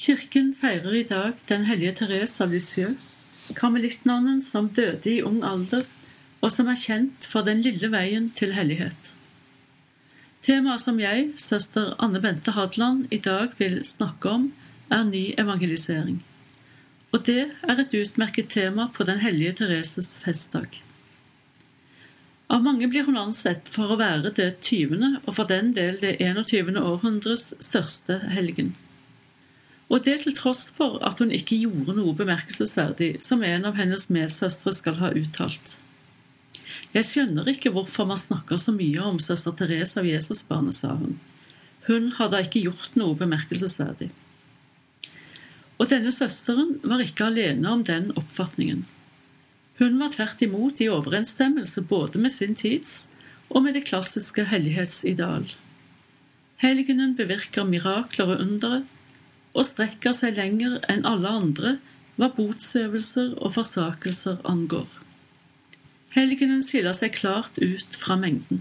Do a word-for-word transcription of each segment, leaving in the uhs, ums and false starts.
Kirken feirer i dag den hellige Therese av Lisieux, karmelittnonnen som døde i ung alder, og som er kjent for den lille veien til hellighet. Temaet som jeg, søster Anne Bente Hadland, i dag vil snakke om, er ny evangelisering. Og det er et utmerket tema på den hellige Thereses festdag. Av mange blir hun ansett for å være det tyvende, og for den del det enogtyvende århundres største helgen. Og det til tross for at hun ikke gjorde noe bemerkelsesverdig, som en av hennes medsøstre skal ha uttalt. Jeg skjønner ikke hvorfor man snakker så mye om søster Therese av Jesusbarnet, sa hun. Hun hadde ikke gjort noe bemerkelsesverdig. Og denne søsteren var ikke alene om den oppfatningen. Hun var tvert imot i overensstemmelse både med sin tids og med det klassiske hellighetsideal. Helgenen bevirker mirakler og undere, og strekker seg lenger enn alle andre hva botsøvelser og forsakelser angår. Helgenen skiller seg klart ut fra mengden.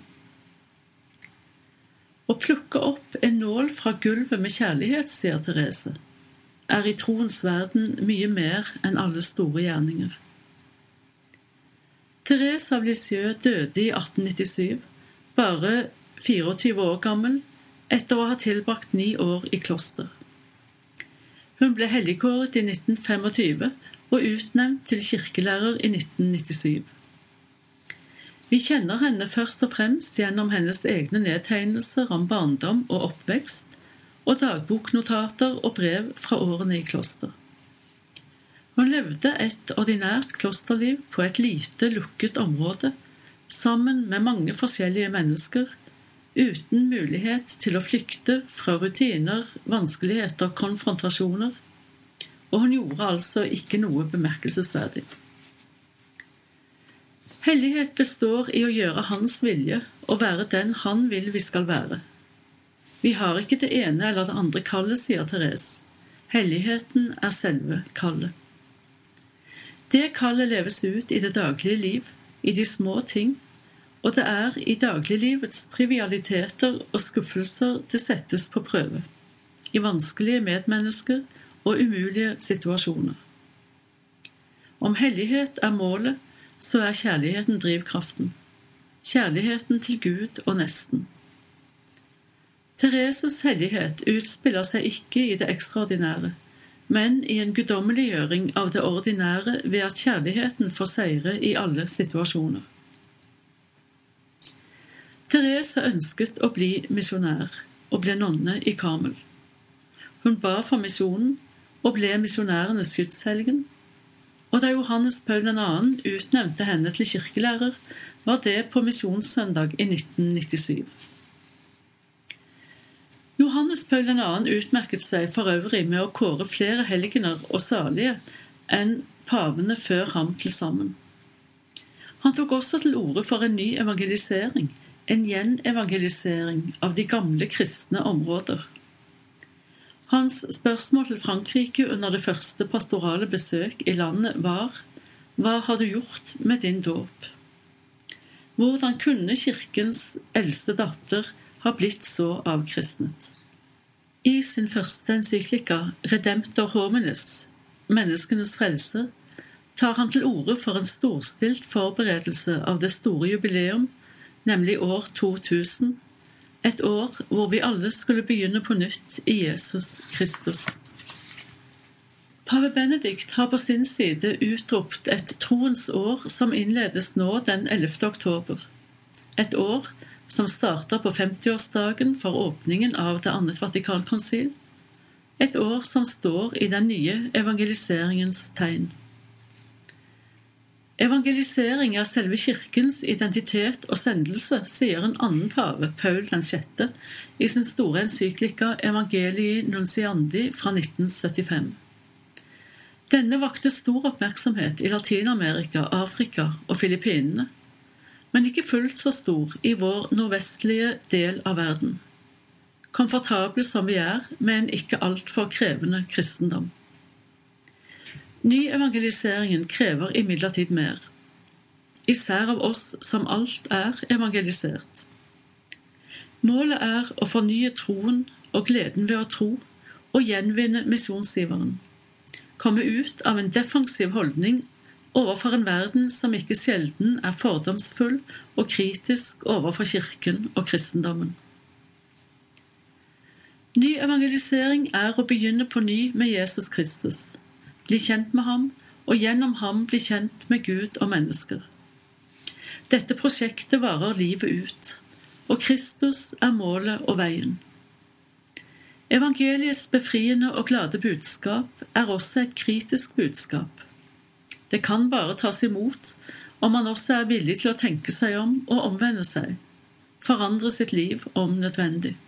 Å plukke opp en nål fra gulvet med kjærlighet, sier Therese, er i troens verden mye mer enn alle store gjerninger. Therese av Lisieux døde i atten nittisju, bare fireogtyve år gammel, etter å ha tilbrakt ni år i kloster. Hun ble helligkåret i nitten tjuefem og utnevnt til kirkelærer i nitten nittisju. Vi kjenner henne først og fremst gjennom hennes egne nedtegnelser om barndom og oppvekst, og dagboknotater og brev fra årene i kloster. Hun levde et ordinært klosterliv på et lite, lukket område, sammen med mange forskjellige mennesker, uten mulighet til å flykte fra rutiner, vanskeligheter, konfrontasjoner, og hun gjorde altså ikke noe bemerkelsesverdig. Hellighet består i å gjøre hans vilje og være den han vil vi skal være. Vi har ikke det ene eller det andre kallet, sier Therese. Helligheten er selve kallet. Det kallet leves ut i det daglige liv, i de små ting, og det er i dagliglivets trivialiteter og skuffelser det settes på prøve, i vanskelige medmennesker og umulige situasjoner. Om hellighet er målet, så er kjærligheten drivkraften. Kjærligheten til Gud og nesten. Thereses hellighet utspiller seg ikke i det ekstraordinære, men i en guddommeliggjøring av det ordinære ved at kjærligheten får seire i alle situasjoner. Therese ønsket å bli misjonær og ble nonne i Karmel. Hun ba for misjonen og ble misjonærenes skytshelgen, og da Johannes Paul den annen utnevnte henne til kirkelærer, var det på misjonssøndag i nitten nittisju. Johannes Paul den annen utmerket seg for øvrig med å kåre flere helgener og salige enn pavene før ham til sammen. Han tok også til orde for en ny evangelisering, en gjenevangelisering av de gamle kristne områder. Hans spørsmål til Frankrike under det første pastorale besøk i landet var: «Hva har du gjort med din dåp?» Hvordan kunne kirkens eldste datter ha blitt så avkristnet? I sin første encyklika Redemptor Hominis, menneskenes frelse, tar han til orde for en storstilt forberedelse av det store jubileum, nemlig år to tusen, et år hvor vi alle skulle begynne på nytt i Jesus Kristus. Pave Benedikt har på sin side utropt et troens år som innledes nå den ellevte oktober. Et år som starter på femtiårsdagen for åpningen av det annet Vatikankonsil. Et år som står i den nye evangeliseringens tegn. Evangelisering er selve kirkens identitet og sendelse, sier en annen pave, Paul den sjette, i sin store encyklika Evangelii Nunciandi fra nitten syttifem. Denne vakte stor oppmerksomhet i Latinamerika, Afrika og Filippinene, men ikke fullt så stor i vår nordvestlige del av verden. Komfortable som vi er, med en ikke alt for krevende kristendom. Ny evangeliseringen krever imidlertid mer, især av oss som alt er evangelisert. Målet er å fornye troen og gleden ved å tro, og gjenvinne misjonsgiveren. Komme ut av en defensiv holdning overfor en verden som ikke sjelden er fordomsfull og kritisk overfor kirken og kristendommen. Ny evangelisering er å begynne på ny med Jesus Kristus, bli kjent med ham, og gjennom ham bli kjent med Gud og mennesker. Dette prosjektet varer livet ut, og Kristus er målet og veien. Evangeliets befriende og glade budskap er også et kritisk budskap. Det kan bare tas imot om man også er villig til å tenke seg om og omvende seg, forandre sitt liv om nødvendig.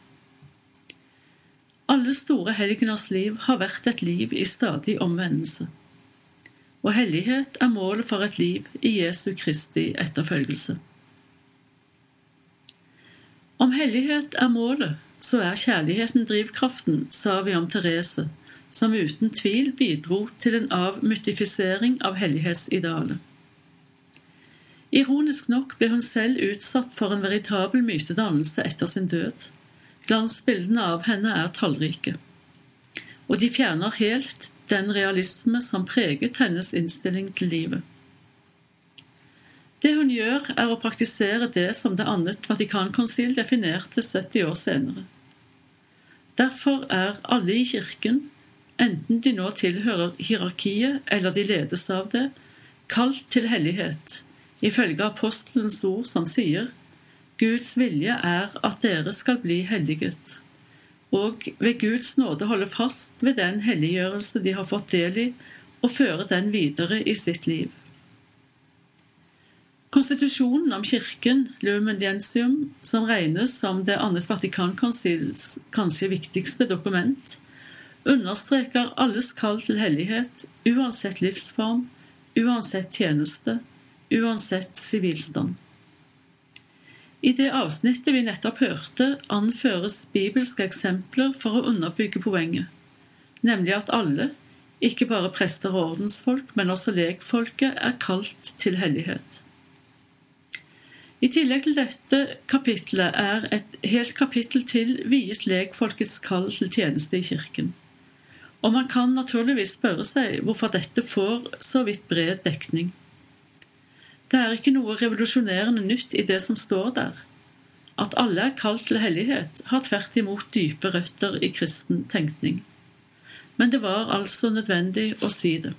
Alle store helgeners liv har vært et liv i stadig omvendelse, og hellighet er målet for et liv i Jesu Kristi etterfølgelse. Om hellighet er målet, så er kjærligheten drivkraften, sa vi om Therese, som uten tvil bidro til en avmytifisering av hellighetsidealet. Ironisk nok ble hun selv utsatt for en veritabel mytedannelse etter sin død. Glansbildene av henne er tallrike, og de fjerner helt den realisme som preget hennes innstilling til livet. Det hun gjør er å praktisere det som det annet Vatikankonsil definerte sytti år senere. Derfor er alle i kirken, enten de nå tilhører hierarkiet eller de ledes av det, kalt til hellighet, ifølge apostelens ord som sier: Guds vilje er at dere skal bli helliget, og ved Guds nåde holde fast ved den helliggjørelse de har fått del i, og føre den videre i sitt liv. Konstitusjonen om kirken, Lumen Gentium, som regnes som det annet Vatikankonsils kanskje viktigste dokument, understreker alles kall til hellighet, uansett livsform, uansett tjeneste, uansett sivilstand. I det avsnittet vi nettopp hørte, anføres bibelske eksempler for å underbygge poenget, nemlig at alle, ikke bare prester og ordensfolk, men også legfolket, er kalt til hellighet. I tillegg til dette kapitlet er et helt kapittel til viet legfolkets kall til tjeneste i kirken. Og man kan naturligvis spørre seg hvorfor dette får så vidt bred dekning. Det er ikke noe revolusjonerende nytt i det som står der. At alle er kalt til hellighet har tvert imot dype røtter i kristen tenkning. Men det var altså nødvendig å si det.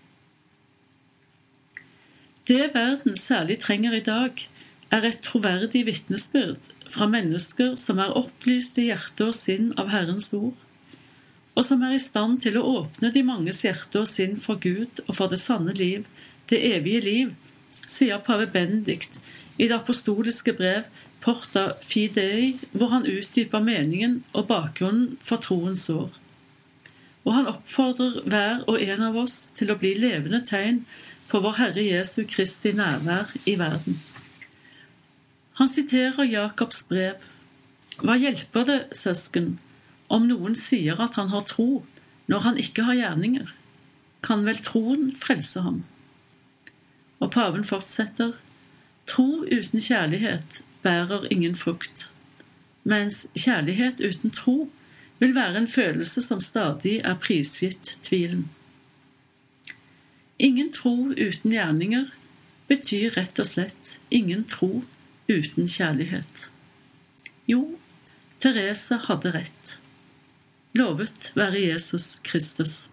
Det verden særlig trenger i dag, er et troverdig vitnesbyrd fra mennesker som er opplyst i hjerte og sinn av Herrens ord, og som er i stand til å åpne de manges hjerte og sinn for Gud og for det sanne liv, det evige liv, sier pave Benedikt i det apostoliske brev Porta Fidei, hvor han utdyper meningen og bakgrunnen for troens år. Og han oppfordrer hver og en av oss til å bli levende tegn på vår Herre Jesu Kristi nærvær i verden. Han siterer Jakobs brev: Hva hjelper det, søsken, om noen sier at han har tro, når han ikke har gjerninger? Kan vel troen frelse ham? Og paven fortsetter: Tro uten kjærlighet bærer ingen frukt, mens kjærlighet uten tro vil være en følelse som stadig er prisgitt tvilen. Ingen tro uten gjerninger betyr rett og slett ingen tro uten kjærlighet. Jo, Therese hadde rett. Lovet være Jesus Kristus.